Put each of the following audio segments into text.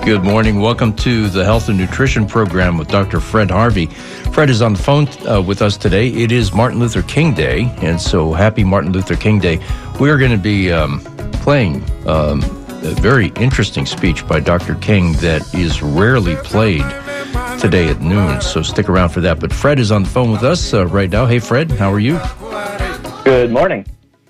Good morning. Welcome to the Health and Nutrition Program with Dr. Fred Harvey. Fred is on the phone with us today. It is Martin Luther King Day, and so happy Martin Luther King Day. We are going to be playing a very interesting speech by Dr. King that is rarely played today at noon, so stick around for that. But Fred is on the phone with us right now. Hey, Fred, how are you? Good morning.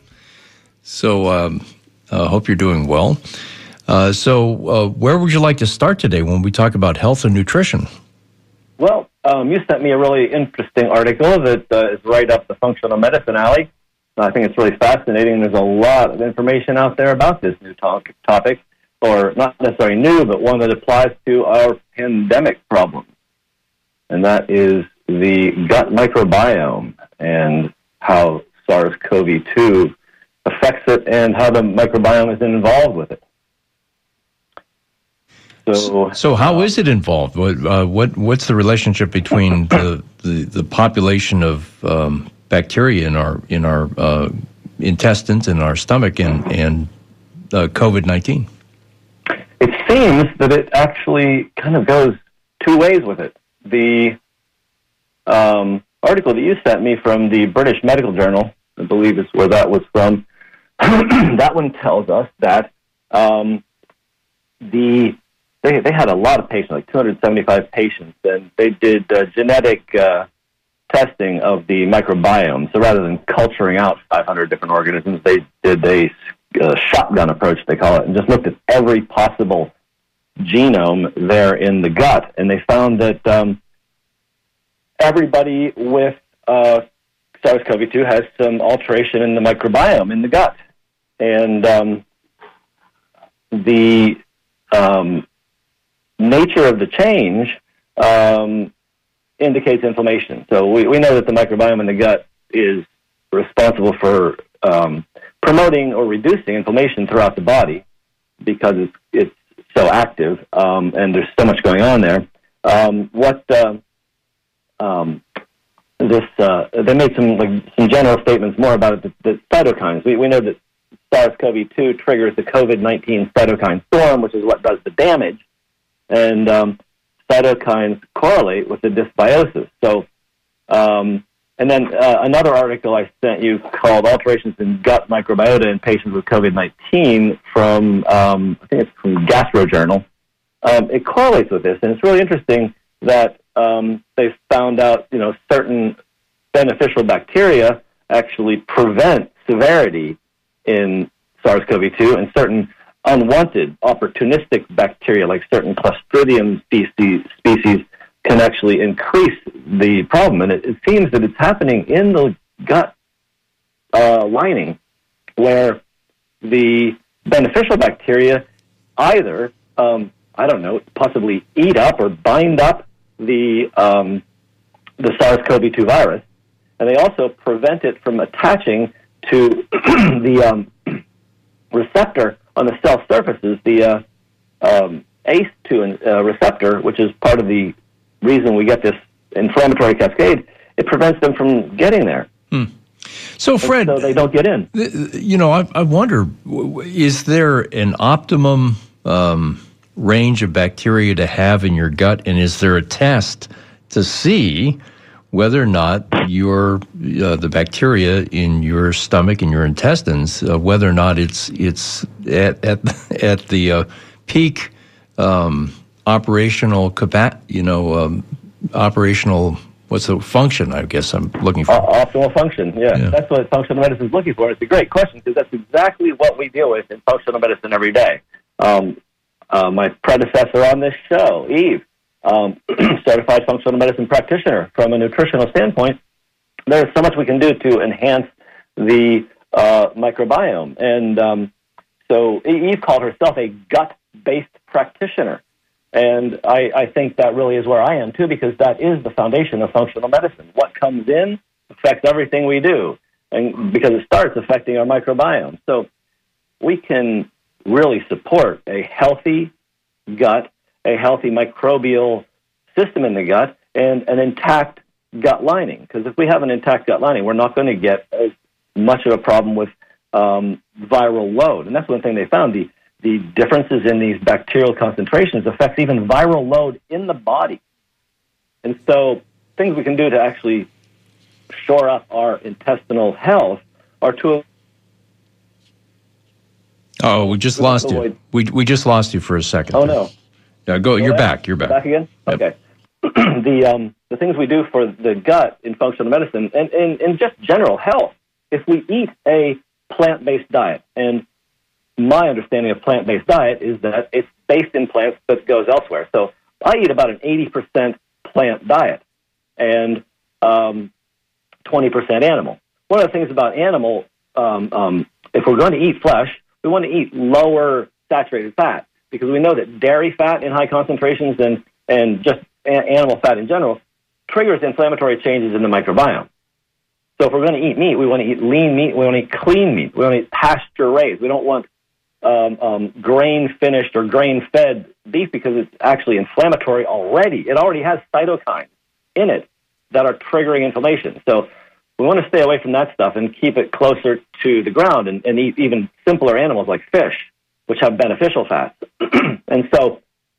So hope you're doing well. So where would you like to start today when we talk about health and nutrition? Well, you sent me a really interesting article that is right up the functional medicine alley. I think it's really fascinating. There's a lot of information out there about this new topic, or not necessarily new, but one that applies to our pandemic problem. And that is the gut microbiome and how SARS-CoV-2 affects it and how the microbiome is involved with it. So how is it involved? What's the relationship between the population of bacteria in our intestines, in our stomach, and COVID-19? It seems that it actually kind of goes two ways with it. The article that you sent me from the British Medical Journal, I believe is where that was from, that one tells us that they had a lot of patients, like 275 patients, and they did genetic testing of the microbiome. So rather than culturing out 500 different organisms, they did a shotgun approach, they call it, and just looked at every possible genome there in the gut. And they found that everybody with SARS-CoV-2 has some alteration in the microbiome in the gut. And the nature of the change indicates inflammation. So we know that the microbiome in the gut is responsible for promoting or reducing inflammation throughout the body because it's so active and there's so much going on there. They made some general statements more about it. The cytokines. We know that SARS-CoV-2 triggers the COVID-19 cytokine storm, which is what does the damage. And cytokines correlate with the dysbiosis. So, and then another article I sent you called "Alterations in Gut Microbiota in Patients with COVID-19" from I think it's from Gastro Journal. It correlates with this, and it's really interesting that they found out certain beneficial bacteria actually prevent severity in SARS-CoV-2, and certain unwanted, opportunistic bacteria, like certain Clostridium species, can actually increase the problem. And it seems that it's happening in the gut lining, where the beneficial bacteria either, possibly eat up or bind up the SARS-CoV-2 virus, and they also prevent it from attaching to the receptor on the cell surfaces, the ACE2 receptor, which is part of the reason we get this inflammatory cascade. It prevents them from getting there. So, Fred, so they don't get in. I wonder, is there an optimum range of bacteria to have in your gut, and is there a test to see whether or not the bacteria in your stomach and your intestines, whether or not it's at the peak operational operational, what's the function? I guess I'm looking for optimal function. Yeah, that's what functional medicine is looking for. It's a great question because that's exactly what we deal with in functional medicine every day. My predecessor on this show, Eve, certified functional medicine practitioner. From a nutritional standpoint, there's so much we can do to enhance the microbiome. And so Eve called herself a gut-based practitioner. And I think that really is where I am, too, because that is the foundation of functional medicine. What comes in affects everything we do, and because it starts affecting our microbiome. So we can really support a healthy gut, a healthy microbial system in the gut, and an intact gut lining. Because if we have an intact gut lining, we're not going to get as much of a problem with viral load. And that's one thing they found. the differences in these bacterial concentrations affects even viral load in the body. And so things we can do to actually shore up our intestinal health are to... Oh, we just lost you. We just lost you for a second. Oh, no. Yeah, go. You're back. You're back. Back again? Yep. Okay. The things we do for the gut in functional medicine and in just general health, if we eat a plant-based diet, and my understanding of plant-based diet is that it's based in plants but goes elsewhere. So I eat about an 80% plant diet and 20% animal. One of the things about animal, if we're going to eat flesh, we want to eat lower saturated fat, because we know that dairy fat in high concentrations and just animal fat in general triggers inflammatory changes in the microbiome. So if we're going to eat meat, we want to eat lean meat, we want to eat clean meat, we want to eat pasture-raised. We don't want grain-finished or grain-fed beef, because it's actually inflammatory already. It already has cytokines in it that are triggering inflammation. So we want to stay away from that stuff and keep it closer to the ground and eat even simpler animals like fish, which have beneficial fats. And so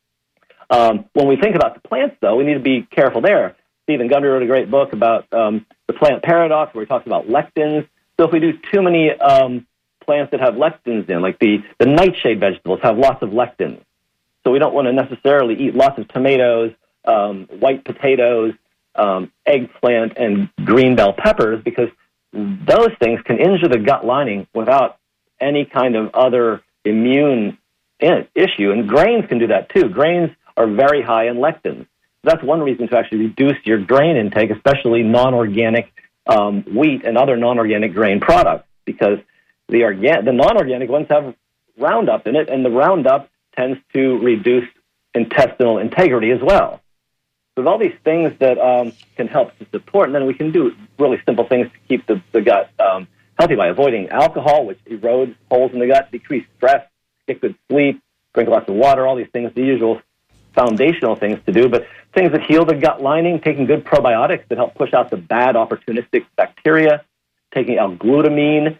when we think about the plants, though, we need to be careful there. Stephen Gundry wrote a great book about the plant paradox, where he talks about lectins. So if we do too many plants that have lectins in, like the nightshade vegetables have lots of lectins. So we don't want to necessarily eat lots of tomatoes, white potatoes, eggplant, and green bell peppers, because those things can injure the gut lining without any kind of other immune issue. And grains can do that too. Grains are very high in lectins. That's one reason to actually reduce your grain intake, especially non-organic wheat and other non-organic grain products, because the non-organic ones have Roundup in it, and the Roundup tends to reduce intestinal integrity as well. So there's all these things that can help to support, and then we can do really simple things to keep the gut healthy by avoiding alcohol, which erodes holes in the gut, decrease stress, get good sleep, drink lots of water, all these things, the usual foundational things to do, but things that heal the gut lining, taking good probiotics that help push out the bad opportunistic bacteria, taking L-glutamine,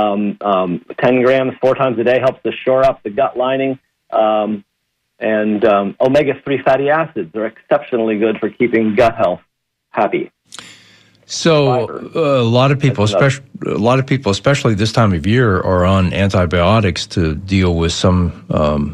10 grams 4 times a day helps to shore up the gut lining, and omega-3 fatty acids are exceptionally good for keeping gut health happy. So a lot of people, especially this time of year, are on antibiotics to deal with some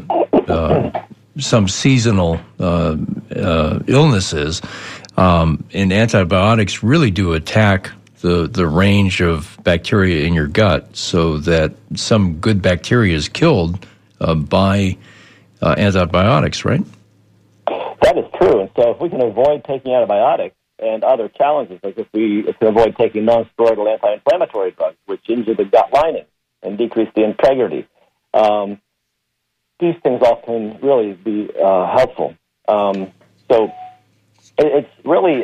seasonal illnesses, and antibiotics really do attack the range of bacteria in your gut, so that some good bacteria is killed by antibiotics, right? That is true. And so if we can avoid taking antibiotics and other challenges, like if we can avoid taking non-steroidal anti-inflammatory drugs, which injure the gut lining and decrease the integrity, these things all can really be helpful. So it's really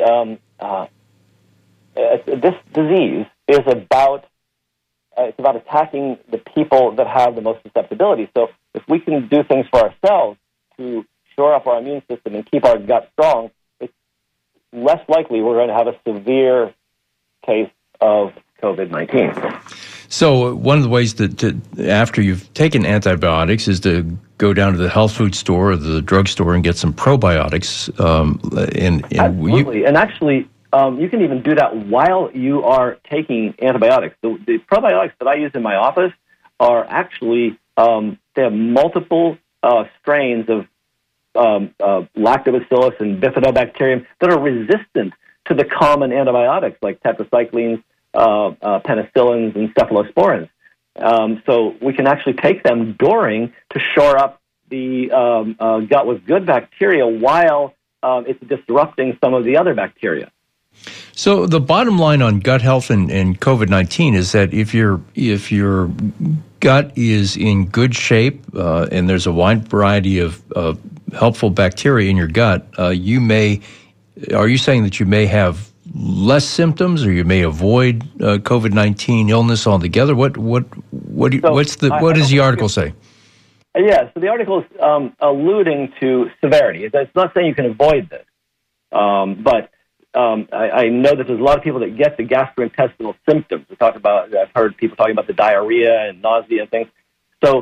this disease is about attacking the people that have the most susceptibility. So if we can do things for ourselves to shore up our immune system and keep our gut strong, it's less likely we're going to have a severe case of COVID-19. So one of the ways that after you've taken antibiotics is to go down to the health food store or the drugstore and get some probiotics. Absolutely. And actually, you can even do that while you are taking antibiotics. The probiotics that I use in my office are actually, they have multiple strains of lactobacillus and bifidobacterium that are resistant to the common antibiotics like tetracyclines, penicillins, and cephalosporins. So we can actually take them to shore up the gut with good bacteria while it's disrupting some of the other bacteria. So the bottom line on gut health and COVID-19 is that if your gut is in good shape and there's a wide variety of helpful bacteria in your gut, are you saying that you may have less symptoms, or you may avoid COVID-19 illness altogether? What does the article say? Yeah, so the article is alluding to severity. It's not saying you can avoid this, but I know that there's a lot of people that get the gastrointestinal symptoms. I've heard people talking about the diarrhea and nausea and things. So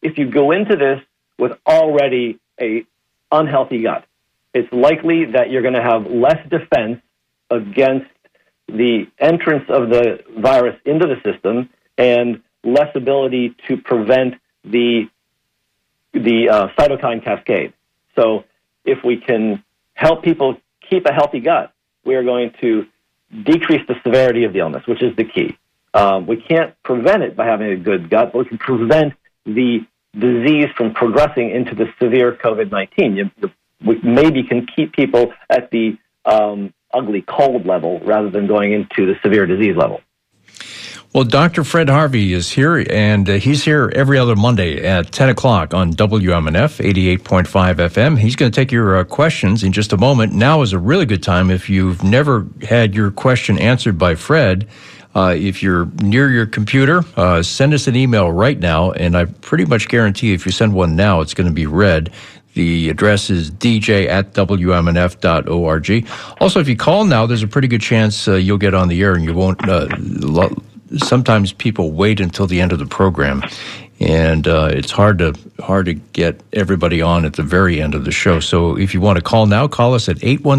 if you go into this with already a unhealthy gut, it's likely that you're going to have less defense against the entrance of the virus into the system and less ability to prevent the cytokine cascade. So if we can help people keep a healthy gut, we are going to decrease the severity of the illness, which is the key. We can't prevent it by having a good gut, but we can prevent the disease from progressing into the severe COVID-19. We maybe can keep people at the ugly cold level rather than going into the severe disease level. Well, Dr. Fred Harvey is here, and he's here every other Monday at 10 o'clock on WMNF 88.5 FM. He's going to take your questions in just a moment. Now is a really good time if you've never had your question answered by Fred. If you're near your computer, send us an email right now, and I pretty much guarantee if you send one now, it's going to be read. The address is dj@wmnf.org. Also, if you call now, there's a pretty good chance you'll get on the air, and you won't. Sometimes people wait until the end of the program, and it's hard to get everybody on at the very end of the show. So if you want to call now, call us at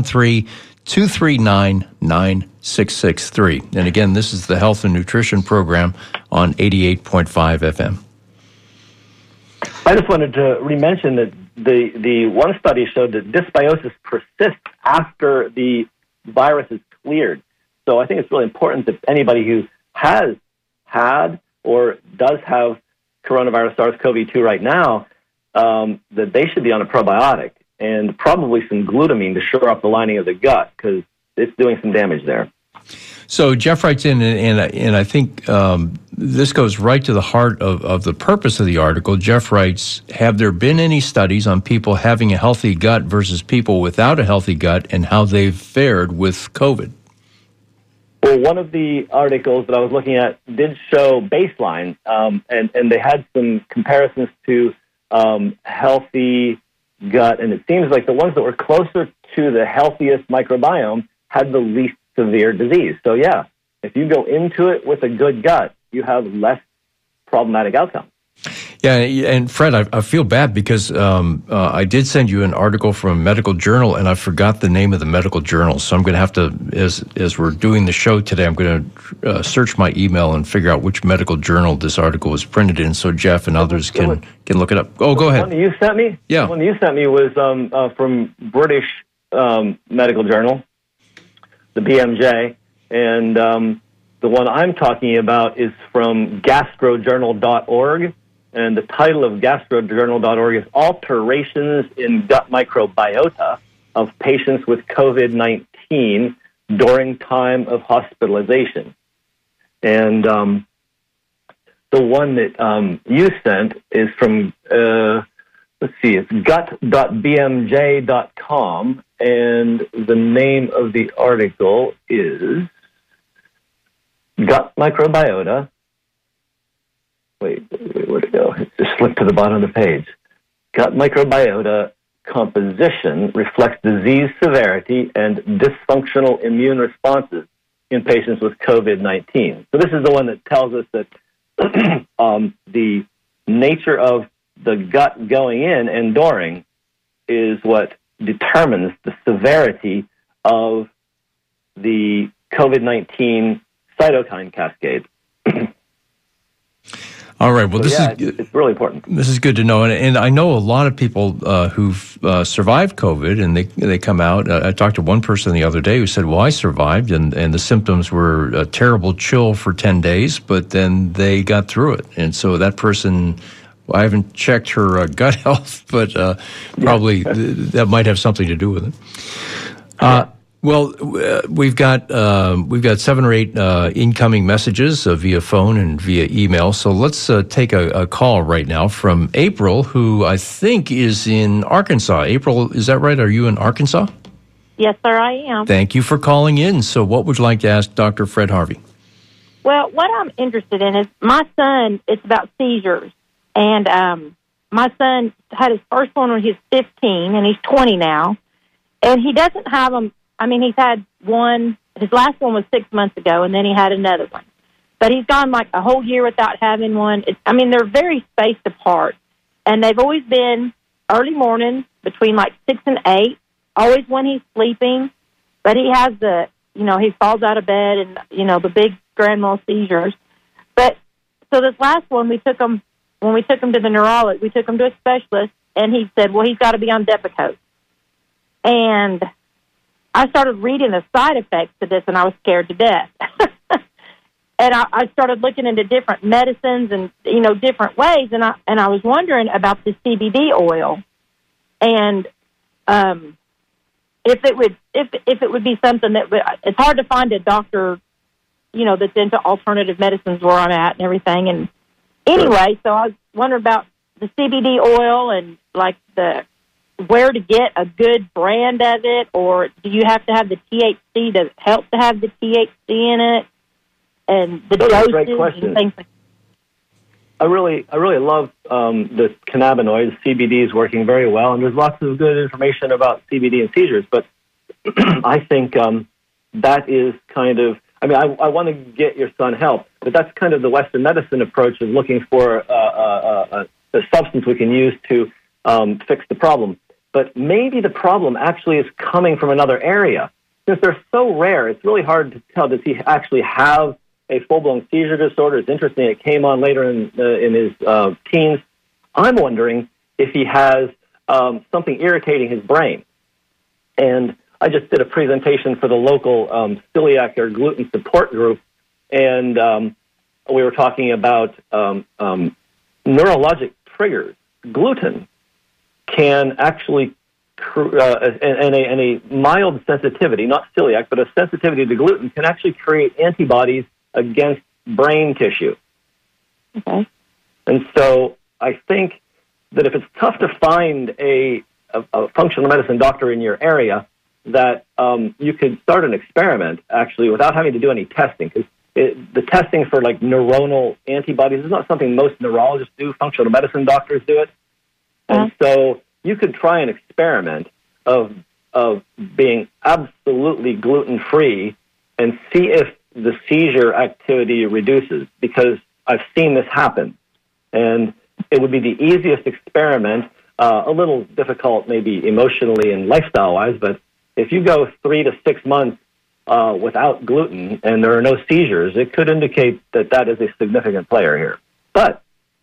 813-239-9663. And again, this is the Health and Nutrition Program on 88.5 FM. I just wanted to re-mention that the one study showed that dysbiosis persists after the virus is cleared. So I think it's really important that anybody who has had or does have coronavirus SARS-CoV-2 right now, that they should be on a probiotic and probably some glutamine to shore up the lining of the gut because it's doing some damage there. So Jeff writes in, and I think this goes right to the heart of the purpose of the article. Jeff writes, have there been any studies on people having a healthy gut versus people without a healthy gut and how they've fared with COVID? Well, one of the articles that I was looking at did show baseline, and they had some comparisons to healthy gut, and it seems like the ones that were closer to the healthiest microbiome had the least severe disease. So, yeah, if you go into it with a good gut, you have less problematic outcomes. Yeah, and Fred, I feel bad because I did send you an article from a medical journal, and I forgot the name of the medical journal. So I'm going to have to, as we're doing the show today, I'm going to search my email and figure out which medical journal this article was printed in, so Jeff and others can look it up. Oh, go ahead. The one you sent me? Yeah. The one you sent me was from British Medical Journal, the BMJ, and the one I'm talking about is from gastrojournal.org. And the title of gastrojournal.org is Alterations in Gut Microbiota of Patients with COVID-19 During Time of Hospitalization. And the one that you sent is from, it's gut.bmj.com, and the name of the article is Gut Microbiota. Wait, where'd it go? It just slipped to the bottom of the page. Gut microbiota composition reflects disease severity and dysfunctional immune responses in patients with COVID-19. So this is the one that tells us that the nature of the gut going in and during is what determines the severity of the COVID-19 cytokine cascade. All right. Well, it's really important. This is good to know, and I know a lot of people who've survived COVID, and they come out. I talked to one person the other day who said, "Well, I survived, and the symptoms were a terrible chill for 10 days, but then they got through it." And so that person, well, I haven't checked her gut health, but probably that might have something to do with it. Well, we've got 7 or 8 incoming messages via phone and via email. So let's take a call right now from April, who I think is in Arkansas. April, is that right? Are you in Arkansas? Yes, sir, I am. Thank you for calling in. So what would you like to ask Dr. Fred Harvey? Well, what I'm interested in is my son, it's about seizures. And my son had his first one when he was 15, and he's 20 now. And he doesn't have them. I mean, he's had one, his last one was 6 months ago, and then he had another one. But he's gone like a whole year without having one. They're very spaced apart. And they've always been early morning between like 6 and 8, always when he's sleeping. But he has he falls out of bed and, the big grand mal seizures. But so this last one, when we took him to the neurologist, we took him to a specialist, and he said, well, he's got to be on Depakote. And I started reading the side effects to this, and I was scared to death. And I started looking into different medicines and, different ways, and I was wondering about the CBD oil, and if it would be something that it's hard to find a doctor, that's into alternative medicines where I'm at and everything. And anyway, so I was wondering about the CBD oil and like where to get a good brand of it, or do you have to have the THC to help to have the THC in it, and the dosage and things like that? I really love the cannabinoids. CBD is working very well, and there's lots of good information about CBD and seizures. But I think that is kind of, I want to get your son help, but that's kind of the Western medicine approach of looking for a substance we can use to fix the problem. But maybe the problem actually is coming from another area. Since they're so rare, it's really hard to tell, does he actually have a full-blown seizure disorder? It's interesting, it came on later in his teens. I'm wondering if he has something irritating his brain. And I just did a presentation for the local celiac or gluten support group, and we were talking about neurologic triggers. Gluten can actually, and a mild sensitivity, not celiac, but a sensitivity to gluten can actually create antibodies against brain tissue. Okay. And so I think that if it's tough to find a functional medicine doctor in your area, that you could start an experiment, actually, without having to do any testing. Because the testing for, like, neuronal antibodies is not something most neurologists do. Functional medicine doctors do it. And so you could try an experiment of being absolutely gluten-free and see if the seizure activity reduces, because I've seen this happen. And it would be the easiest experiment, a little difficult maybe emotionally and lifestyle-wise, but if you go 3 to 6 months without gluten and there are no seizures, it could indicate that that is a significant player here. But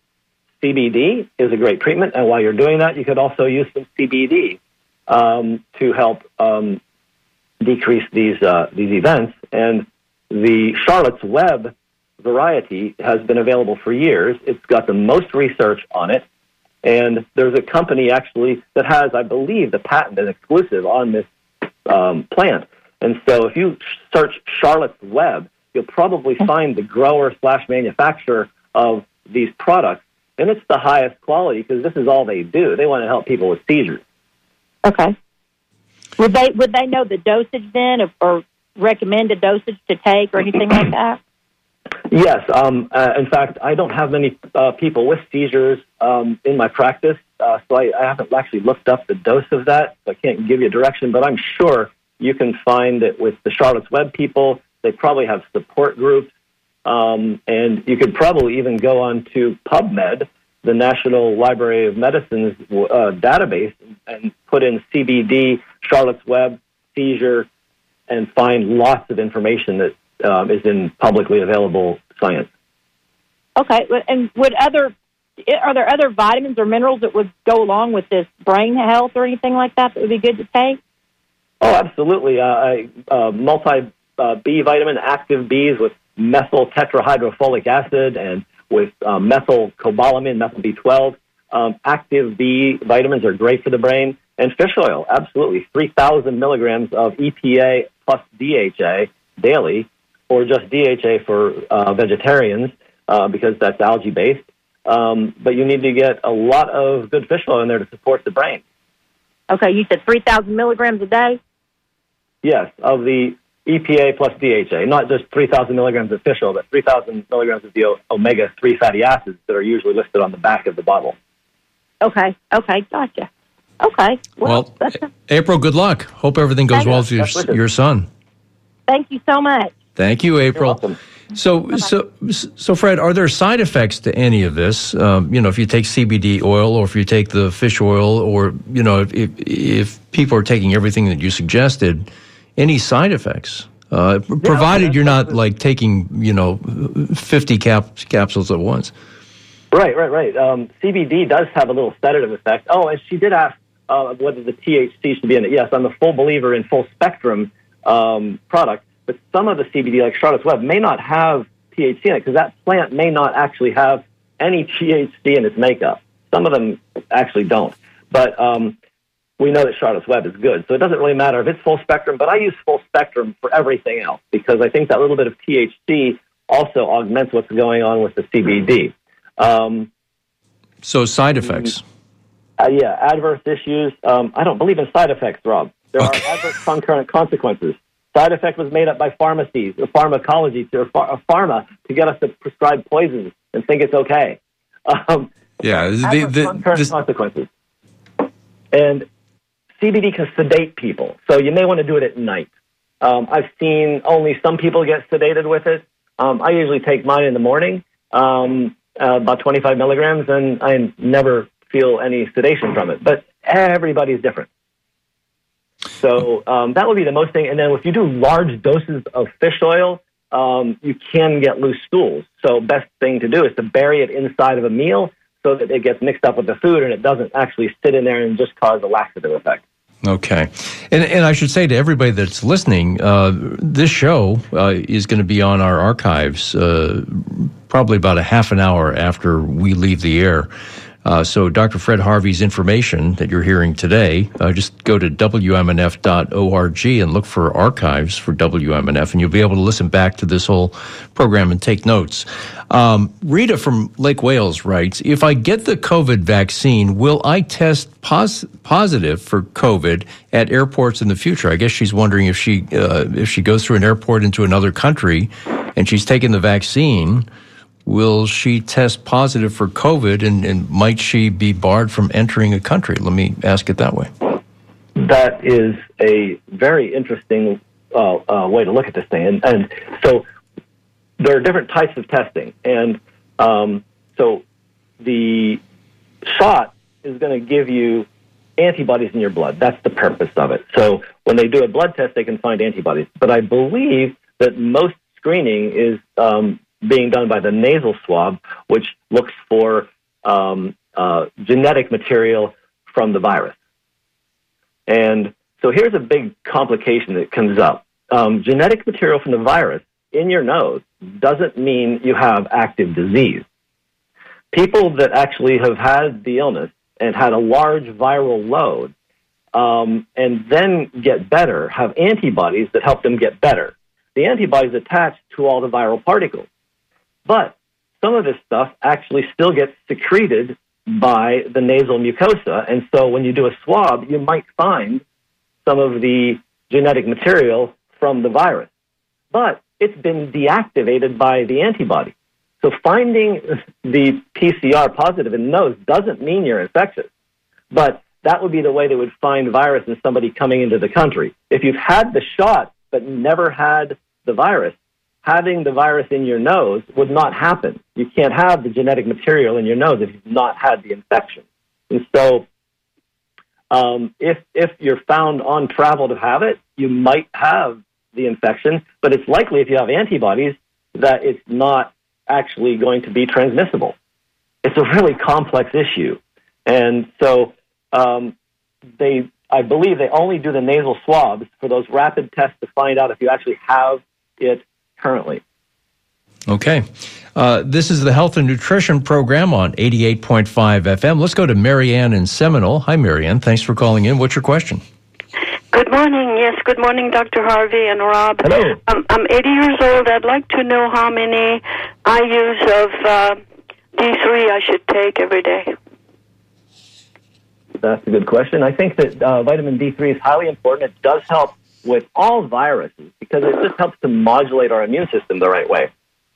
CBD is a great treatment, and while you're doing that, you could also use some CBD to help decrease these events. And the Charlotte's Web variety has been available for years. It's got the most research on it, and there's a company actually that has, I believe, the patent and exclusive on this plant. And so if you search Charlotte's Web, you'll probably find the grower/manufacturer of these products, and it's the highest quality because this is all they do. They want to help people with seizures. Okay. Would they know the dosage then, or recommend a dosage to take or anything like that? Yes. In fact, I don't have many people with seizures in my practice, so I haven't actually looked up the dose of that. So I can't give you a direction, but I'm sure you can find it with the Charlotte's Web people. They probably have support groups, and you could probably even go on to PubMed, the National Library of Medicine's database, and put in CBD, Charlotte's Web, seizure, and find lots of information that is in publicly available science. Okay, and are there other vitamins or minerals that would go along with this brain health or anything like that would be good to take? Oh, absolutely. Multi-B vitamin, active Bs with methyl tetrahydrofolic acid and with methylcobalamin, methyl B12. Active B vitamins are great for the brain. And fish oil, absolutely. 3,000 milligrams of EPA plus DHA daily, or just DHA for vegetarians because that's algae-based. But you need to get a lot of good fish oil in there to support the brain. Okay, you said 3,000 milligrams a day? Yes, of the EPA plus DHA, not just 3,000 milligrams of fish oil, but 3,000 milligrams of the omega-3 fatty acids that are usually listed on the back of the bottle. Okay, gotcha. Okay. Well, April, good luck. Hope everything goes well with your son. Thank you so much. Thank you, April. You're welcome. So, Fred, are there side effects to any of this? If you take CBD oil, or if you take the fish oil, or if people are taking everything that you suggested, any side effects? Provided you're not like taking 50 capsules at once. Right. CBD does have a little sedative effect. Oh, and she did ask whether the THC should be in it. Yes, I'm a full believer in full spectrum products, but some of the CBD, like Charlotte's Web, may not have THC in it because that plant may not actually have any THC in its makeup. Some of them actually don't. But we know that Charlotte's Web is good, so it doesn't really matter if it's full spectrum, but I use full spectrum for everything else because I think that little bit of THC also augments what's going on with the CBD. So side effects. Adverse issues. I don't believe in side effects, Rob. There are adverse concurrent consequences. Side effect was made up by pharmacies, or pharmacology, or pharma to get us to prescribe poisons and think it's okay. Concurrent consequences. And CBD can sedate people, so you may want to do it at night. I've seen only some people get sedated with it. I usually take mine in the morning, about 25 milligrams, and I never feel any sedation from it. But everybody's different. So that would be the most thing. And then if you do large doses of fish oil, you can get loose stools. So best thing to do is to bury it inside of a meal so that it gets mixed up with the food and it doesn't actually sit in there and just cause a laxative effect. Okay. And I should say to everybody that's listening, this show is going to be on our archives probably about a half an hour after we leave the air. So Dr. Fred Harvey's information that you're hearing today, just go to WMNF.org and look for archives for WMNF, and you'll be able to listen back to this whole program and take notes. Rita from Lake Wales writes, if I get the COVID vaccine, will I test positive for COVID at airports in the future? I guess she's wondering if she goes through an airport into another country and she's taken the vaccine, will she test positive for COVID, and might she be barred from entering a country? Let me ask it that way. That is a very interesting way to look at this thing. And so there are different types of testing. And so the shot is going to give you antibodies in your blood. That's the purpose of it. So when they do a blood test, they can find antibodies. But I believe that most screening is being done by the nasal swab, which looks for genetic material from the virus. And so here's a big complication that comes up. Genetic material from the virus in your nose doesn't mean you have active disease. People that actually have had the illness and had a large viral load and then get better have antibodies that help them get better. The antibodies attach to all the viral particles. But some of this stuff actually still gets secreted by the nasal mucosa. And so when you do a swab, you might find some of the genetic material from the virus. But it's been deactivated by the antibody. So finding the PCR positive in the nose doesn't mean you're infectious. But that would be the way they would find virus in somebody coming into the country. If you've had the shot but never had the virus, having the virus in your nose would not happen. You can't have the genetic material in your nose if you've not had the infection. And so if you're found on travel to have it, you might have the infection, but it's likely if you have antibodies that it's not actually going to be transmissible. It's a really complex issue. And so I believe they only do the nasal swabs for those rapid tests to find out if you actually have it currently. Okay. This is the Health and Nutrition Program on 88.5 FM. Let's go to Marianne in Seminole. Hi, Marianne. Thanks for calling in. What's your question? Good morning. Yes, good morning, Dr. Harvey and Rob. Hello. I'm 80 years old. I'd like to know how many IUs of D3 I should take every day. That's a good question. I think that vitamin D3 is highly important. It does help with all viruses because it just helps to modulate our immune system the right way.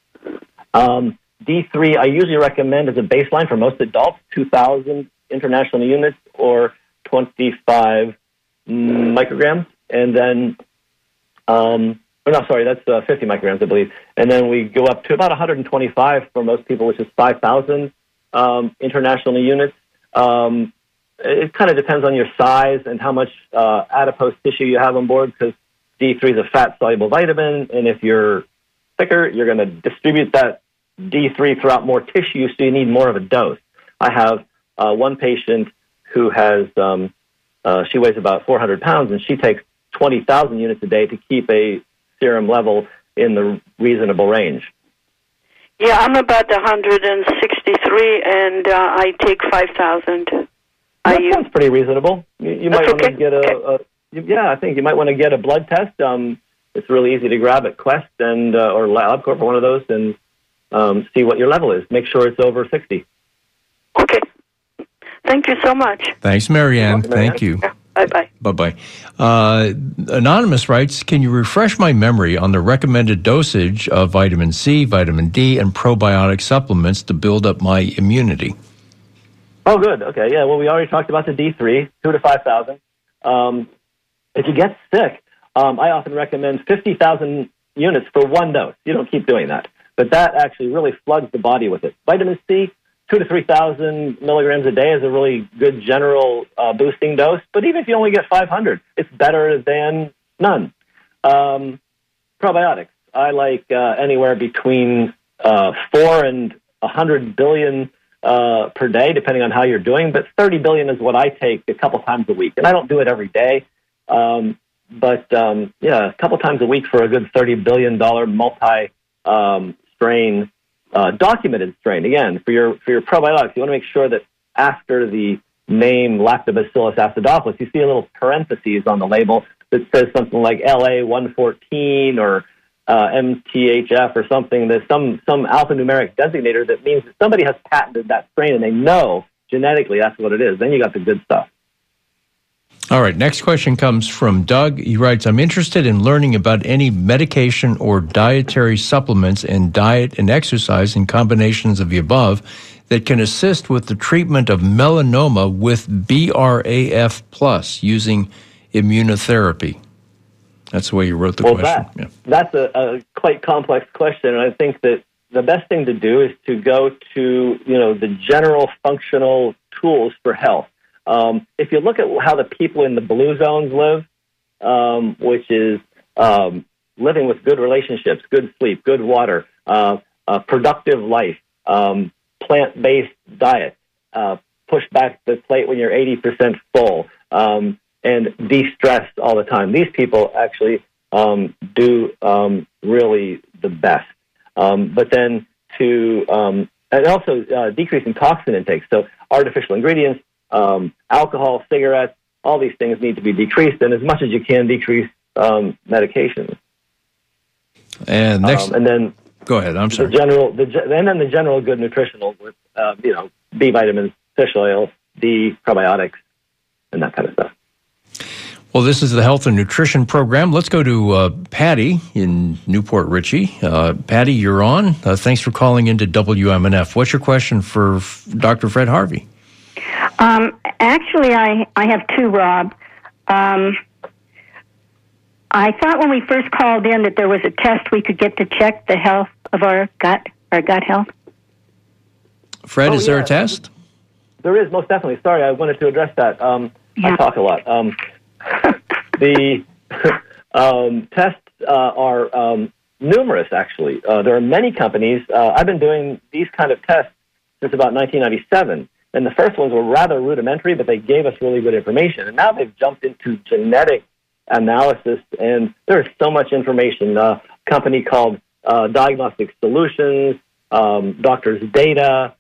D3 I usually recommend as a baseline for most adults, 2,000 international units or 25 micrograms. And then or no, sorry, that's 50 micrograms, I believe. And then we go up to about 125 for most people, which is 5,000 international units. It kind of depends on your size and how much adipose tissue you have on board, because D3 is a fat-soluble vitamin, and if you're thicker, you're going to distribute that D3 throughout more tissue, so you need more of a dose. I have one patient who has, she weighs about 400 pounds, and she takes 20,000 units a day to keep a serum level in the reasonable range. Yeah, I'm about 163, and I take 5,000. That sounds pretty reasonable. You might want to get I think you might want to get a blood test. It's really easy to grab at Quest and or LabCorp or one of those, and see what your level is. Make sure it's over 60. Okay. Thank you so much. Thanks, Marianne. Thank you. Bye-bye. Bye-bye. Anonymous writes, can you refresh my memory on the recommended dosage of vitamin C, vitamin D, and probiotic supplements to build up my immunity? Oh, good. Okay, yeah. Well, we already talked about the D3, 2 to 5,000. If you get sick, I often recommend 50,000 units for one dose. You don't keep doing that. But that actually really floods the body with it. Vitamin C, 2 to 3,000 milligrams a day is a really good general boosting dose. But even if you only get 500, it's better than none. Probiotics, I like anywhere between 4 and 100 billion per day, depending on how you're doing. But 30 billion is what I take a couple times a week. And I don't do it every day. A couple times a week for a good $30 billion multi-strain, documented strain. Again, for your probiotics, you want to make sure that after the name Lactobacillus acidophilus, you see a little parentheses on the label that says something like LA114 or MTHF or something. There's some alphanumeric designator that means that somebody has patented that strain and they know genetically that's what it is. Then you got the good stuff. All right, next question comes from Doug. He writes, I'm interested in learning about any medication or dietary supplements and diet and exercise in combinations of the above that can assist with the treatment of melanoma with BRAF plus using immunotherapy. That's the way you wrote the question. That's a quite complex question, and I think that the best thing to do is to go to the general functional tools for health. If you look at how the people in the blue zones live, which is living with good relationships, good sleep, good water, productive life, plant-based diet, push back the plate when you're 80% full, and de-stressed all the time. These people actually do really the best. But then and also decreasing toxin intake. So artificial ingredients, alcohol, cigarettes, all these things need to be decreased, and as much as you can decrease medications. And next, and then go ahead. I'm sorry. The general good nutritional with B vitamins, fish oil, D, probiotics, and that kind of stuff. Well, this is the Health and Nutrition Program. Let's go to Patty in Newport Richey. Patty, you're on. Thanks for calling into WMNF. What's your question for Dr. Fred Harvey? Actually, I have two, Rob. I thought when we first called in that there was a test we could get to check the health of our gut health. Fred, is there a test? There is, most definitely. Sorry, I wanted to address that. I talk a lot. The tests are numerous, actually. There are many companies. I've been doing these kind of tests since about 1997. And the first ones were rather rudimentary, but they gave us really good information. And now they've jumped into genetic analysis, and there's so much information. A company called Diagnostic Solutions, Doctors Data,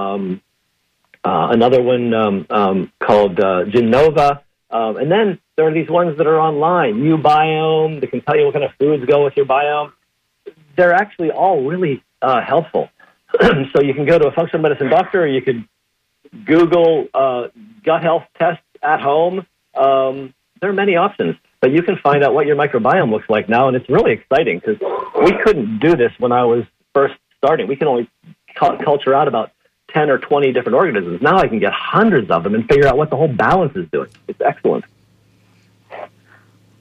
another one called Genova. And then there are these ones that are online, uBiome, that can tell you what kind of foods go with your biome. They're actually all really helpful. So you can go to a functional medicine doctor, or you could Google gut health tests at home. There are many options, but you can find out what your microbiome looks like now, and it's really exciting because we couldn't do this when I was first starting. We can only culture out about 10 or 20 different organisms. Now I can get hundreds of them and figure out what the whole balance is doing. It's excellent.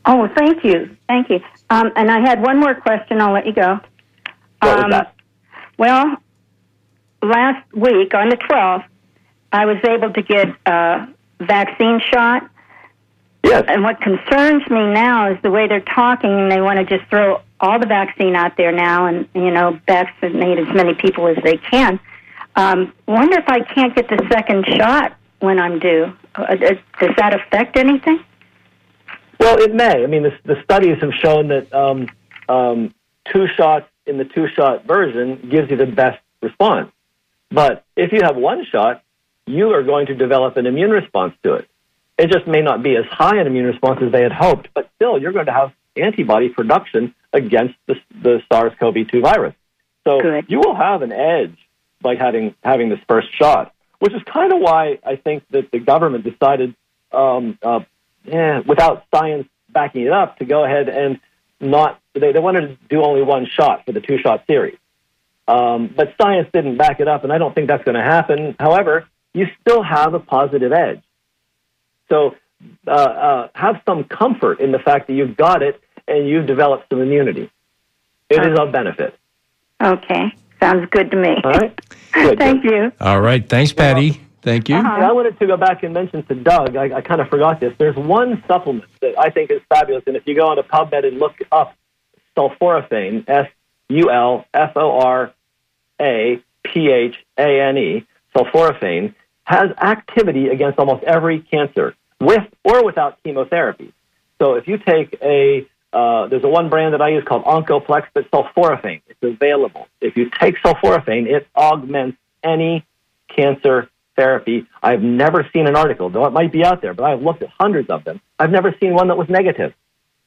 Oh, thank you. Thank you. And I had one more question. I'll let you go. What was that? Well, last week on the 12th, I was able to get a vaccine shot. Yes. And what concerns me now is the way they're talking, and they want to just throw all the vaccine out there now and, vaccinate as many people as they can. Wonder if I can't get the second shot when I'm due. Does that affect anything? Well, it may. I mean, the studies have shown that 2 shots in the 2-shot version gives you the best response. But if you have 1 shot, you are going to develop an immune response to it. It just may not be as high an immune response as they had hoped, but still you're going to have antibody production against the SARS-CoV-2 virus. So Good. You will have an edge by having this first shot, which is kind of why I think that the government decided, without science backing it up, to go ahead and they wanted to do only 1 shot for the 2-shot series. But science didn't back it up, and I don't think that's going to happen. However, you still have a positive edge. So have some comfort in the fact that you've got it and you've developed some immunity. It is of benefit. Okay. Sounds good to me. All right? Good. Thank you. All right. Thanks, Patty. Thank you. And I wanted to go back and mention to Doug, I kind of forgot this. There's one supplement that I think is fabulous, and if you go on to PubMed and look up sulforaphane, SULFORAPHANE, sulforaphane, has activity against almost every cancer, with or without chemotherapy. So if you take there's a one brand that I use called Oncoplex, but sulforaphane, it's available. If you take sulforaphane, it augments any cancer therapy. I've never seen an article, though it might be out there, but I've looked at hundreds of them. I've never seen one that was negative.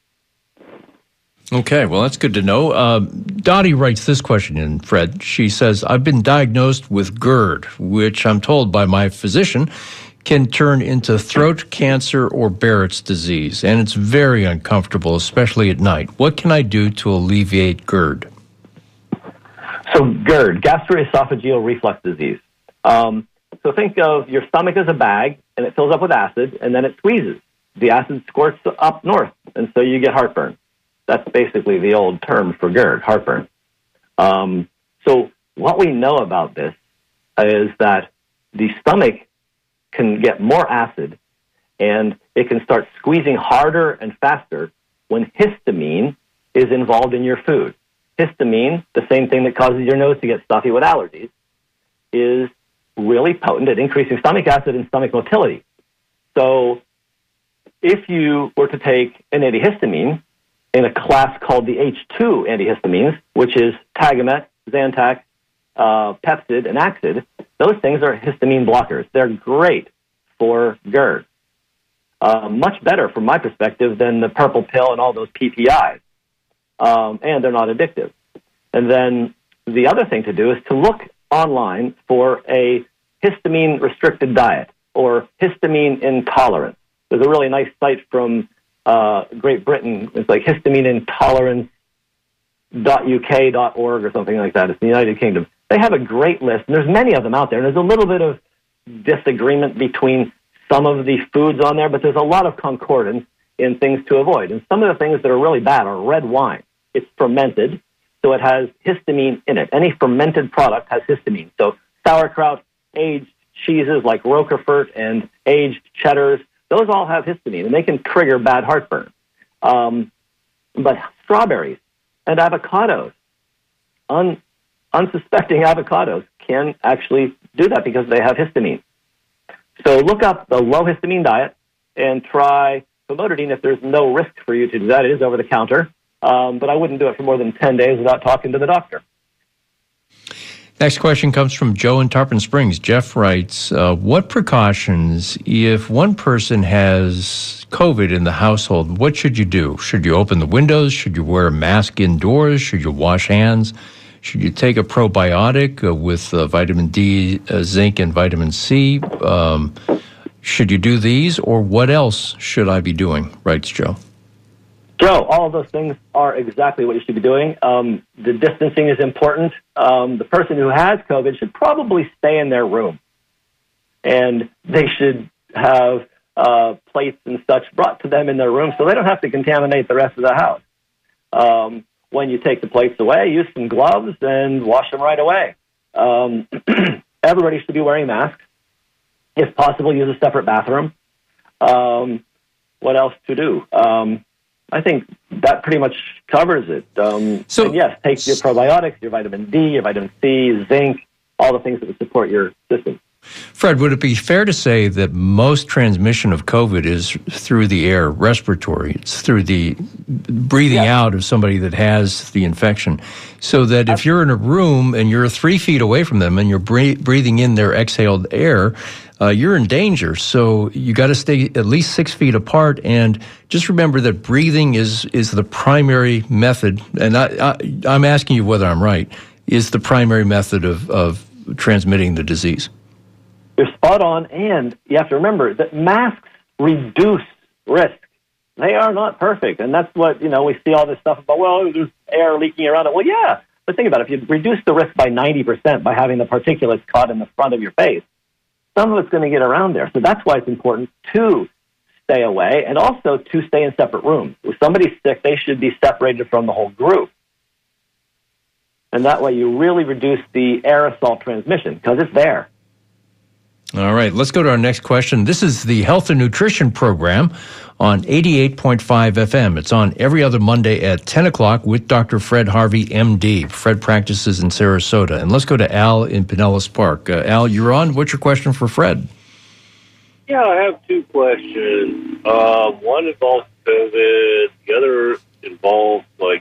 Okay, well, that's good to know. Dottie writes this question in, Fred. She says, I've been diagnosed with GERD, which I'm told by my physician can turn into throat cancer or Barrett's disease, and it's very uncomfortable, especially at night. What can I do to alleviate GERD? So GERD, gastroesophageal reflux disease. So think of your stomach as a bag, and it fills up with acid, and then it squeezes. The acid squirts up north, and so you get heartburn. That's basically the old term for GERD, heartburn. So what we know about this is that the stomach can get more acid, and it can start squeezing harder and faster when histamine is involved in your food. Histamine, the same thing that causes your nose to get stuffy with allergies, is really potent at increasing stomach acid and stomach motility. So if you were to take an antihistamine in a class called the H2 antihistamines, which is Tagamet, Zantac, Pepcid, and Axid, those things are histamine blockers. They're great for GERD. Much better, from my perspective, than the purple pill and all those PPIs. And they're not addictive. And then the other thing to do is to look online for a histamine-restricted diet or histamine intolerance. There's a really nice site from Great Britain. It's like histamine-intolerance.uk.org or something like that. It's the United Kingdom. They have a great list, and there's many of them out there. And there's a little bit of disagreement between some of the foods on there, but there's a lot of concordance in things to avoid. And some of the things that are really bad are red wine. It's fermented, so it has histamine in it. Any fermented product has histamine. So sauerkraut, aged cheeses like Roquefort and aged cheddars, those all have histamine, and they can trigger bad heartburn. But strawberries and avocados, unsuspecting avocados, can actually do that because they have histamine. So look up the low histamine diet and try famotidine if there's no risk for you to do that. It is over the counter, but I wouldn't do it for more than 10 days without talking to the doctor. Next question comes from Joe in Tarpon Springs. Jeff writes, what precautions, if one person has COVID in the household, what should you do? Should you open the windows? Should you wear a mask indoors? Should you wash hands? Should you take a probiotic with vitamin D, zinc, and vitamin C? Should you do these, or what else should I be doing? Writes Joe. Joe, all of those things are exactly what you should be doing. The distancing is important. The person who has COVID should probably stay in their room. And they should have plates and such brought to them in their room so they don't have to contaminate the rest of the house. When you take the plates away, use some gloves and wash them right away. Everybody should be wearing masks. If possible, use a separate bathroom. What else to do? I think that pretty much covers it. And yes, take your probiotics, your vitamin D, your vitamin C, zinc, all the things that would support your system. Fred, would it be fair to say that most transmission of COVID is through the air, respiratory? It's through the breathing out of somebody that has the infection. So that if you're in a room and you're 3 feet away from them and you're breathing in their exhaled air, you're in danger. So you got to stay at least 6 feet apart. And just remember that breathing is the primary method. And I'm asking you whether I'm right, is the primary method of transmitting the disease. You're spot on, and you have to remember that masks reduce risk. They are not perfect, and that's what, we see all this stuff about, well, there's air leaking around it. Well, yeah, but think about it. If you reduce the risk by 90% by having the particulates caught in the front of your face, some of it's going to get around there. So that's why it's important to stay away and also to stay in separate rooms. If somebody's sick, they should be separated from the whole group. And that way you really reduce the aerosol transmission because it's there. All right, let's go to our next question. This is the Health and Nutrition Program on 88.5 FM. It's on every other Monday at 10 o'clock with Dr. Fred Harvey, MD. Fred practices in Sarasota. And let's go to Al in Pinellas Park. Al, you're on. What's your question for Fred? Yeah, I have two questions. One involves COVID. The other involves,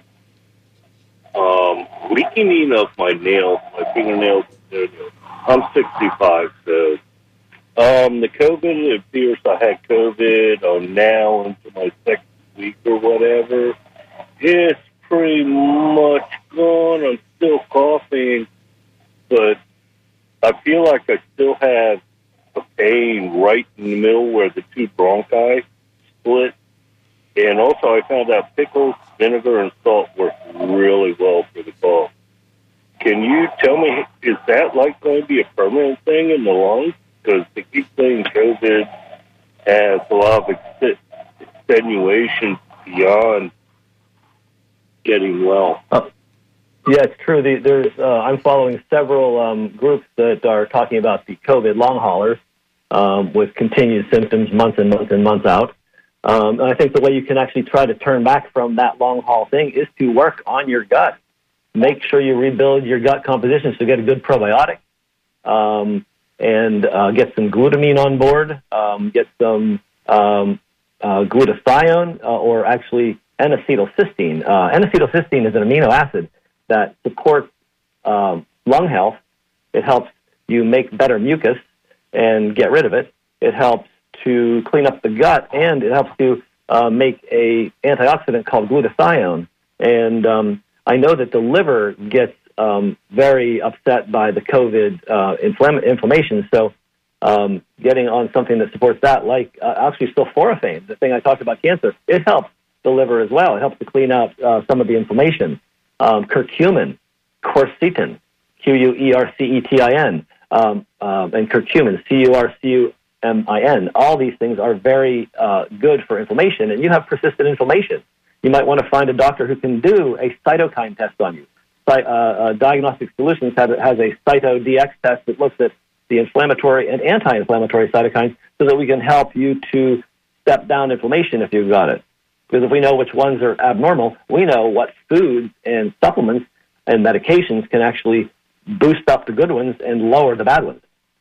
weakening of my nails, my fingernails. I'm 65, so... the COVID, it appears I had COVID. I'm now into my second week or whatever. It's pretty much gone. I'm still coughing, but I feel like I still have a pain right in the middle where the two bronchi split. And also I found out pickles, vinegar, and salt work really well for the cough. Can you tell me, is that going to be a permanent thing in the lungs? Because they keep saying COVID has a lot of extenuation beyond getting well. Yeah, it's true. I'm following several groups that are talking about the COVID long haulers with continued symptoms months and months and months out. And I think the way you can actually try to turn back from that long haul thing is to work on your gut. Make sure you rebuild your gut composition so get a good probiotic. And get some glutamine on board, get some glutathione, or actually N-acetylcysteine. N-acetylcysteine is an amino acid that supports lung health. It helps you make better mucus and get rid of it. It helps to clean up the gut, and it helps to make a antioxidant called glutathione. And I know that the liver gets very upset by the COVID inflammation. So getting on something that supports that, like actually sulforaphane, the thing I talked about cancer, it helps the liver as well. It helps to clean out some of the inflammation. Curcumin, quercetin, Quercetin, and curcumin, Curcumin. All these things are very good for inflammation, and you have persistent inflammation. You might want to find a doctor who can do a cytokine test on you. Diagnostic Solutions has a CytoDX test that looks at the inflammatory and anti-inflammatory cytokines so that we can help you to step down inflammation if you've got it. Because if we know which ones are abnormal, we know what foods and supplements and medications can actually boost up the good ones and lower the bad ones.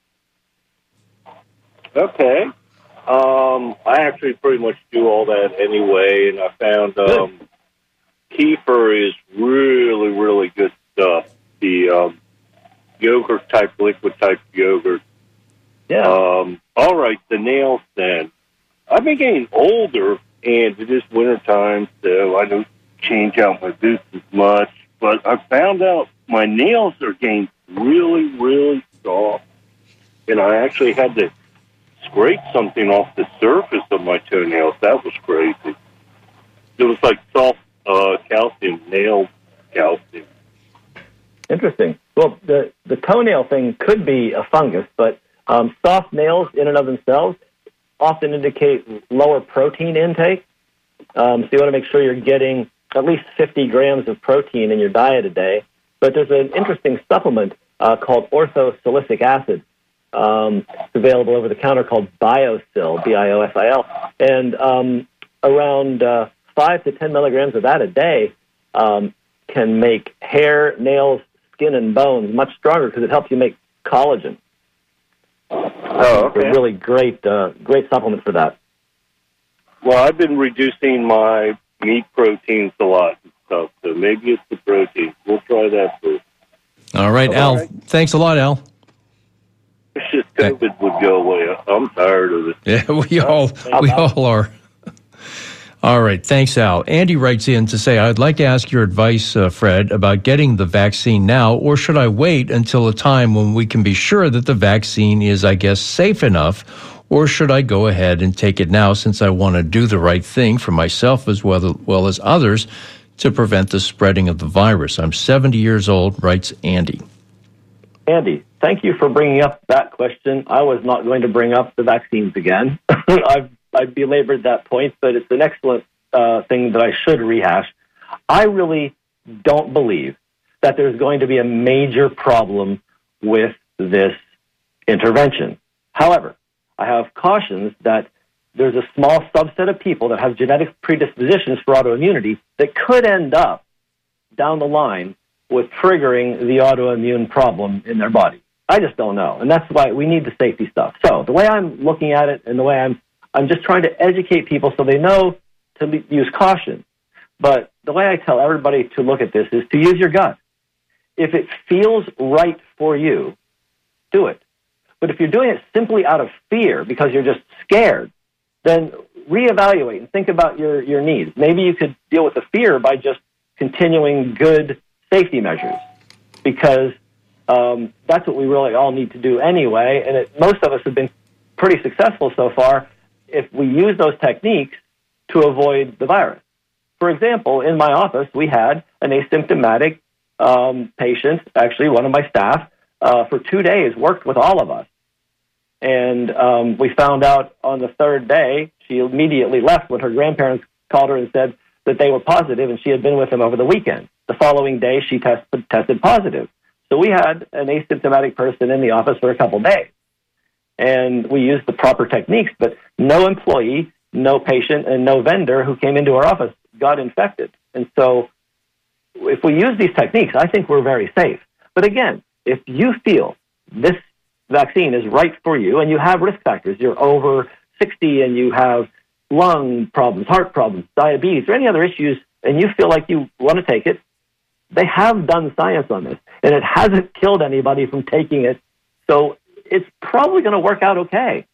Okay. I actually pretty much do all that anyway, and I found kefir is really, really good stuff. The yogurt type, liquid type yogurt. Yeah. All right, the nails then. I've been getting older, and it is wintertime, so I don't change out my boots as much. But I found out my nails are getting really, really soft, and I actually had to scrape something off the surface of my toenails. That was crazy. It was like soft calcium, nail calcium. Interesting. Well, the toenail thing could be a fungus, but soft nails in and of themselves, often indicate lower protein intake. So you want to make sure you're getting at least 50 grams of protein in your diet a day. But there's an interesting supplement called orthosilicic acid. It's available over the counter called BioSil, BioSil. And around 5 to 10 milligrams of that a day can make hair, nails, skin, and bones much stronger because it helps you make collagen. Oh, okay. It's a really great supplement for that. Well, I've been reducing my meat proteins a lot and stuff, so maybe it's the protein. We'll try that first. All right, Al. right. Thanks a lot, Al. It's just COVID would go away. I'm tired of it. Yeah, we all are. All right, thanks, Al. Andy writes in to say, I'd like to ask your advice, Fred, about getting the vaccine now, or should I wait until a time when we can be sure that the vaccine is, I guess, safe enough, or should I go ahead and take it now since I want to do the right thing for myself as well as others to prevent the spreading of the virus? I'm 70 years old, writes Andy. Andy, thank you for bringing up that question. I was not going to bring up the vaccines again. I've belabored that point, but it's an excellent thing that I should rehash. I really don't believe that there's going to be a major problem with this intervention. However, I have cautions that there's a small subset of people that have genetic predispositions for autoimmunity that could end up down the line with triggering the autoimmune problem in their body. I just don't know, and that's why we need the safety stuff. So the way I'm looking at it and the way I'm just trying to educate people so they know to use caution. But the way I tell everybody to look at this is to use your gut. If it feels right for you, do it. But if you're doing it simply out of fear because you're just scared, then reevaluate and think about your needs. Maybe you could deal with the fear by just continuing good safety measures, because that's what we really all need to do anyway. And most of us have been pretty successful so far if we use those techniques to avoid the virus. For example, in my office, we had an asymptomatic patient, actually one of my staff, for 2 days worked with all of us. And we found out on the third day, she immediately left when her grandparents called her and said that they were positive, and she had been with them over the weekend. The following day, she tested positive. So we had an asymptomatic person in the office for a couple days. And we used the proper techniques, but no employee, no patient, and no vendor who came into our office got infected. And so if we use these techniques, I think we're very safe. But again, if you feel this vaccine is right for you and you have risk factors, you're over 60 and you have lung problems, heart problems, diabetes, or any other issues, and you feel like you want to take it, they have done science on this, and it hasn't killed anybody from taking it. So it's probably going to work out okay.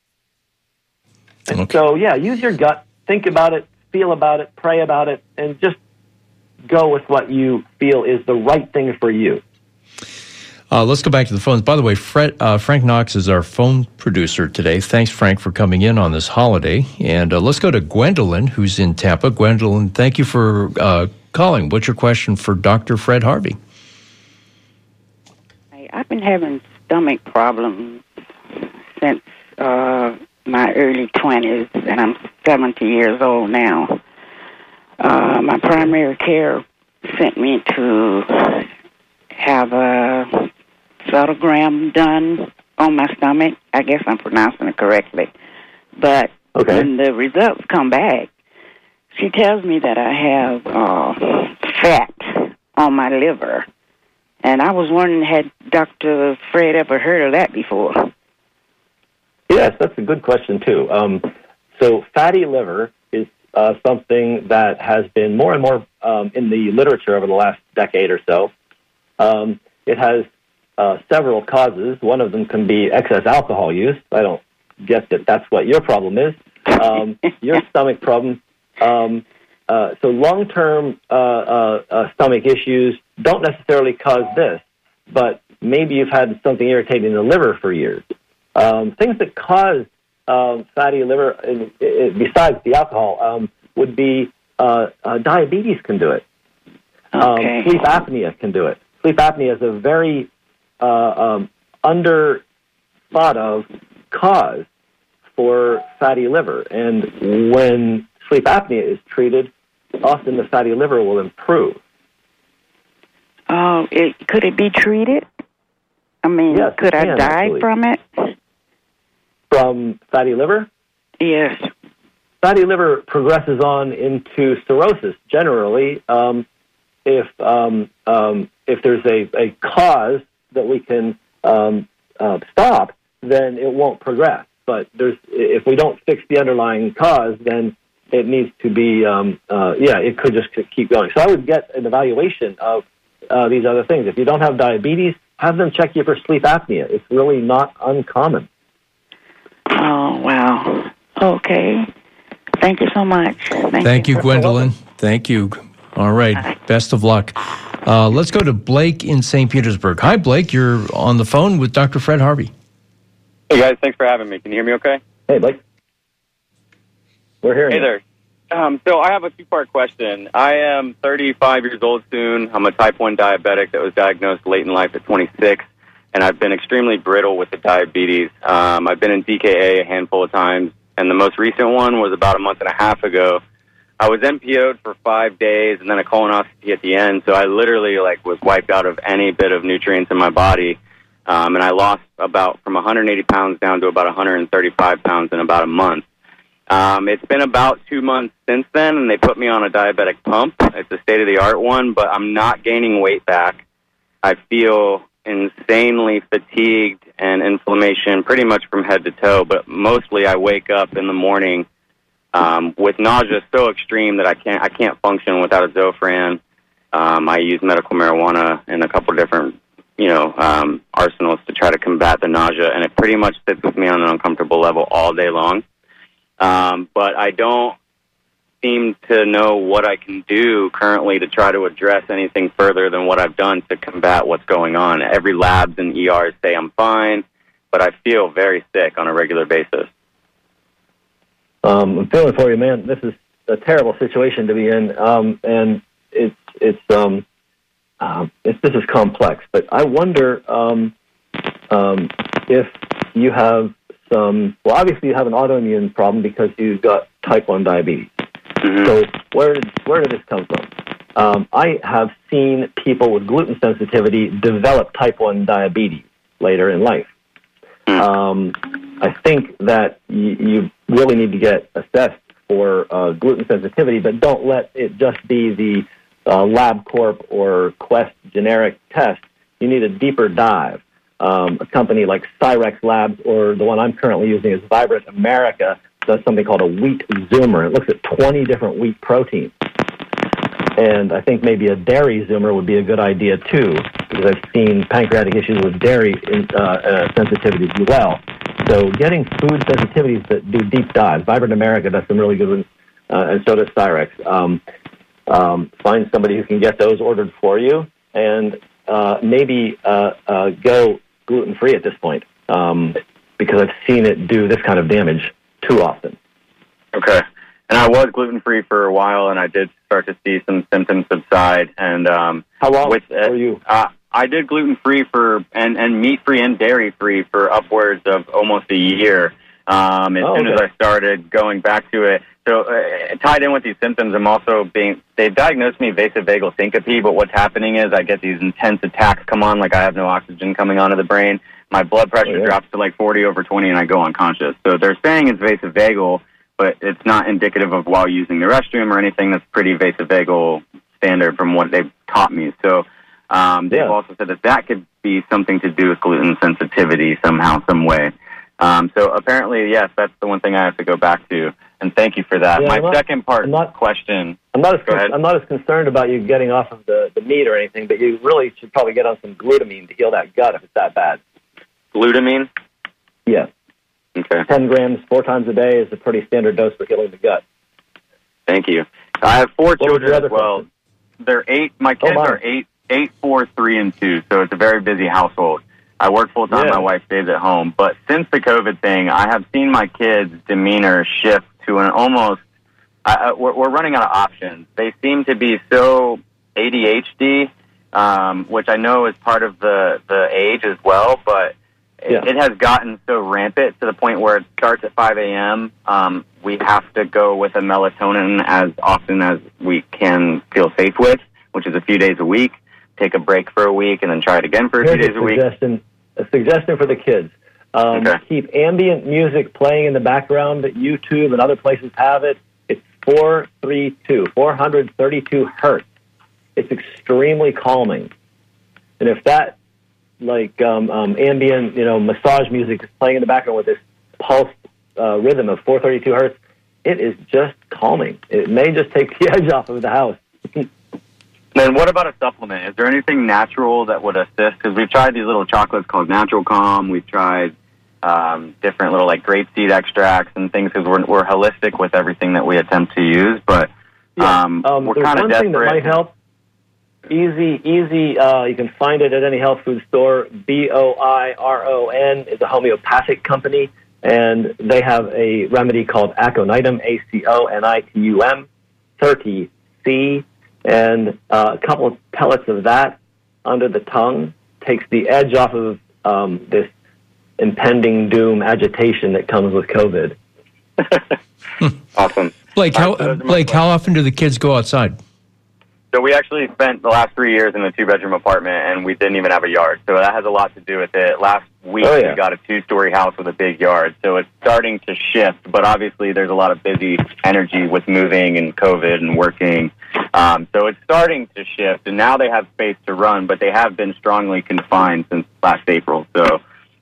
And so, yeah, use your gut, think about it, feel about it, pray about it, and just go with what you feel is the right thing for you. Let's go back to the phones. By the way, Frank Knox is our phone producer today. Thanks, Frank, for coming in on this holiday. And let's go to Gwendolyn, who's in Tampa. Gwendolyn, thank you for calling. What's your question for Dr. Fred Harvey? I've been having stomach problems since my early 20s, and I'm 70 years old now. My primary care sent me to have a sonogram done on my stomach. I guess I'm pronouncing it correctly. But when the results come back, she tells me that I have fat on my liver. And I was wondering, had Dr. Fred ever heard of that before? Yes, that's a good question, too. So fatty liver is something that has been more and more in the literature over the last decade or so. It has several causes. One of them can be excess alcohol use. I don't guess that that's what your problem is. Your stomach problem. So long-term stomach issues don't necessarily cause this, but maybe you've had something irritating the liver for years. Things that cause fatty liver, besides the alcohol, would be diabetes can do it. Sleep apnea can do it. Sleep apnea is a very under thought of cause for fatty liver. And when sleep apnea is treated, often the fatty liver will improve. Could it be treated? I mean, yes, could I die actually. from it? From fatty liver? Yes. Fatty liver progresses on into cirrhosis generally. If there's a cause that we can stop, then it won't progress. But if we don't fix the underlying cause, then it needs to be, it could just keep going. So I would get an evaluation of these other things. If you don't have diabetes, have them check you for sleep apnea. It's really not uncommon. Oh, wow. Okay. Thank you so much. Thank you, Gwendolyn. Thank you. All right. Bye. Best of luck. Let's go to Blake in St. Petersburg. Hi, Blake. You're on the phone with Dr. Fred Harvey. Hey, guys. Thanks for having me. Can you hear me okay? Hey, Blake. We're hearing Hey you. there. So I have a two-part question. I am 35 years old soon. I'm a type 1 diabetic that was diagnosed late in life at 26, and I've been extremely brittle with the diabetes. I've been in DKA a handful of times, and the most recent one was about a month and a half ago. I was NPO'd for 5 days and then a colonoscopy at the end, so I literally was wiped out of any bit of nutrients in my body, and I lost from 180 pounds down to about 135 pounds in about a month. It's been about 2 months since then, and they put me on a diabetic pump. It's a state-of-the-art one, but I'm not gaining weight back. I feel insanely fatigued and inflammation pretty much from head to toe, but mostly I wake up in the morning with nausea so extreme that I can't function without a Zofran. I use medical marijuana in a couple of different arsenals to try to combat the nausea, and it pretty much sits with me on an uncomfortable level all day long. But I don't seem to know what I can do currently to try to address anything further than what I've done to combat what's going on. Every labs and ERs say I'm fine, but I feel very sick on a regular basis. I'm feeling for you, man. This is a terrible situation to be in, and this is complex. But I wonder if you have obviously you have an autoimmune problem because you've got type 1 diabetes. Mm-hmm. So where did this come from? I have seen people with gluten sensitivity develop type 1 diabetes later in life. I think that you really need to get assessed for gluten sensitivity, but don't let it just be the LabCorp or Quest generic test. You need a deeper dive. A company like Cyrex Labs, or the one I'm currently using is Vibrant America, does something called a wheat zoomer. It looks at 20 different wheat proteins. And I think maybe a dairy zoomer would be a good idea, too, because I've seen pancreatic issues with dairy sensitivities as well. So getting food sensitivities that do deep dives. Vibrant America does some really good ones, and so does Cyrex. Find somebody who can get those ordered for you, and maybe go gluten-free at this point, because I've seen it do this kind of damage too often. Okay. And I was gluten-free for a while, and I did start to see some symptoms subside. And how long were you? I did gluten-free and meat-free and dairy-free for upwards of almost a year. As soon as I started going back to it. So tied in with these symptoms, they've diagnosed me vasovagal syncope, but what's happening is I get these intense attacks come on, like I have no oxygen coming onto the brain. My blood pressure drops to 40/20, and I go unconscious. So they're saying it's vasovagal, but it's not indicative of while using the restroom or anything. That's pretty vasovagal standard from what they've taught me. So they've also said that could be something to do with gluten sensitivity somehow, some way. So apparently, yes, that's the one thing I have to go back to. And thank you for that. My second part question. I'm not as concerned about you getting off of the meat or anything, but you really should probably get on some glutamine to heal that gut if it's that bad. Glutamine? Yes. Okay. 10 grams 4 times a day is a pretty standard dose for healing the gut. Thank you. I have 4 children as well. They're 8. My kids are 8, 4, 3, and 2. So it's a very busy household. I work full time. My wife stays at home. But since the COVID thing, I have seen my kids' demeanor shift to an almost. We're running out of options. They seem to be so ADHD, which I know is part of the age as well. But it has gotten so rampant to the point where it starts at 5 a.m. We have to go with a melatonin as often as we can feel safe with, which is a few days a week. Take a break for a week and then try it again for a few days a week. A suggestion for the kids. Keep ambient music playing in the background. YouTube and other places have it. It's 432 hertz. It's extremely calming. And if that, ambient, massage music is playing in the background with this pulse rhythm of 432 hertz, it is just calming. It may just take the edge off of the house. Then what about a supplement? Is there anything natural that would assist? Because we've tried these little chocolates called Natural Calm. We've tried different little grapeseed extracts and things because we're holistic with everything that we attempt to use. But we're kind of desperate. There's one thing that might help. Easy. You can find it at any health food store. BOIRON is a homeopathic company, and they have a remedy called Aconitum, ACONITUM, 30C, and a couple of pellets of that under the tongue takes the edge off of this impending doom agitation that comes with COVID. Awesome. Blake, how often do the kids go outside? So we actually spent the last 3 years in a 2-bedroom apartment, and we didn't even have a yard. So that has a lot to do with it. Last week, we got a 2-story house with a big yard. So it's starting to shift, but obviously there's a lot of busy energy with moving and COVID and working. So it's starting to shift, and now they have space to run, but they have been strongly confined since last April. So,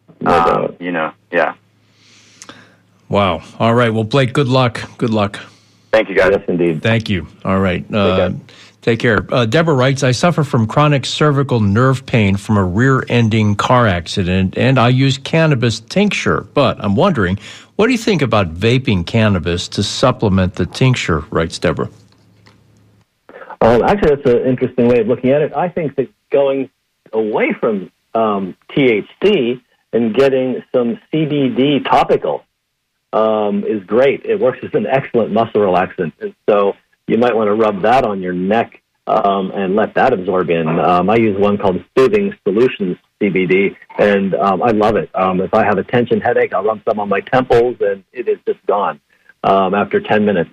yeah. Wow. All right. Well, Blake, good luck. Good luck. Thank you, guys. Yes, indeed. Thank you. All right. Take care. Deborah writes, I suffer from chronic cervical nerve pain from a rear-ending car accident, and I use cannabis tincture. But I'm wondering, what do you think about vaping cannabis to supplement the tincture, writes Deborah. Actually, that's an interesting way of looking at it. I think that going away from THC and getting some CBD topical is great. It works as an excellent muscle relaxant. And so you might want to rub that on your neck and let that absorb in. I use one called Soothing Solutions CBD, and I love it. If I have a tension headache, I'll rub some on my temples, and it is just gone after 10 minutes.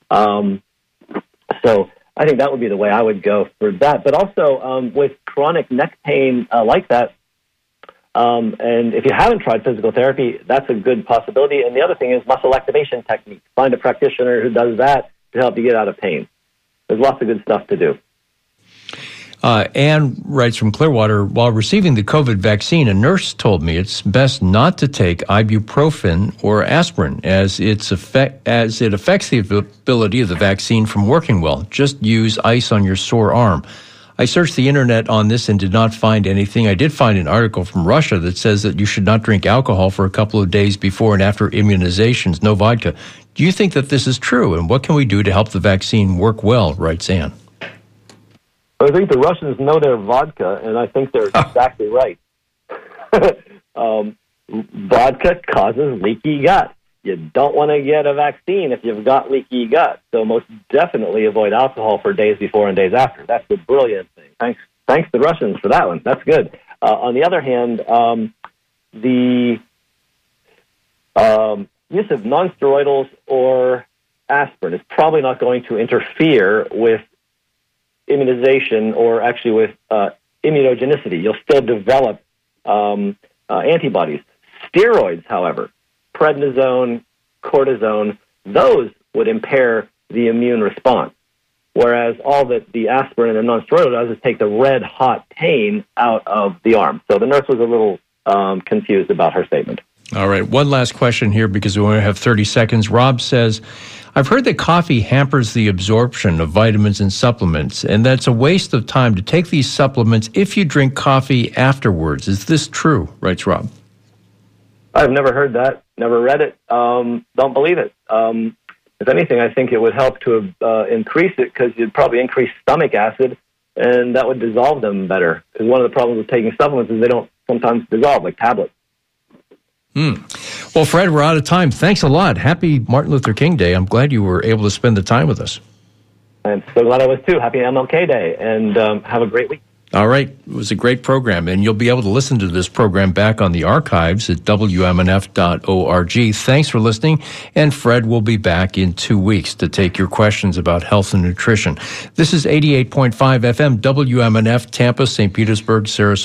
So I think that would be the way I would go for that. But also with chronic neck pain like that, and if you haven't tried physical therapy, that's a good possibility. And the other thing is muscle activation techniques. Find a practitioner who does that to help you get out of pain. There's lots of good stuff to do. Anne writes from Clearwater, while receiving the COVID vaccine, a nurse told me it's best not to take ibuprofen or aspirin as it affects the ability of the vaccine from working well. Just use ice on your sore arm. I searched the internet on this and did not find anything. I did find an article from Russia that says that you should not drink alcohol for a couple of days before and after immunizations, no vodka. Do you think that this is true, and what can we do to help the vaccine work well, writes Anne? I think the Russians know their vodka, and I think they're exactly right. Vodka causes leaky gut. You don't want to get a vaccine if you've got leaky gut. So most definitely avoid alcohol for days before and days after. That's the brilliant thing. Thanks to the Russians for that one. That's good. On the other hand, the use of nonsteroidals or aspirin is probably not going to interfere with immunization or actually with immunogenicity. You'll still develop antibodies. Steroids, however, prednisone, cortisone, those would impair the immune response. Whereas all that the aspirin and the nonsteroidal does is take the red-hot pain out of the arm. So the nurse was a little confused about her statement. All right, one last question here because we only have 30 seconds. Rob says, I've heard that coffee hampers the absorption of vitamins and supplements, and that's a waste of time to take these supplements if you drink coffee afterwards. Is this true? Writes Rob. I've never heard that, never read it, don't believe it. If anything, I think it would help to increase it because you'd probably increase stomach acid, and that would dissolve them better. Because one of the problems with taking supplements is they don't sometimes dissolve, like tablets. Well, Fred, we're out of time. Thanks a lot. Happy Martin Luther King Day. I'm glad you were able to spend the time with us. I'm so glad I was too. Happy MLK Day, and have a great week. All right. It was a great program, and you'll be able to listen to this program back on the archives at WMNF.org. Thanks for listening, and Fred will be back in 2 weeks to take your questions about health and nutrition. This is 88.5 FM, WMNF, Tampa, St. Petersburg, Sarasota.